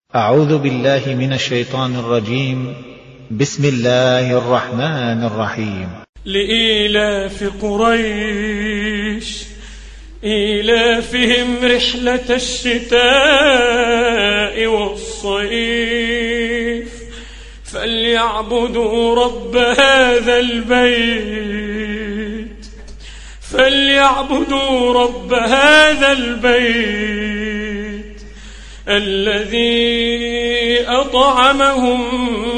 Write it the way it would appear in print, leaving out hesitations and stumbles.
أعوذ بالله من الشيطان الرجيم. بسم الله الرحمن الرحيم. لإيلاف قريش إيلافهم رحلة الشتاء والصيف فليعبدوا رب هذا البيت الذي أطعمهم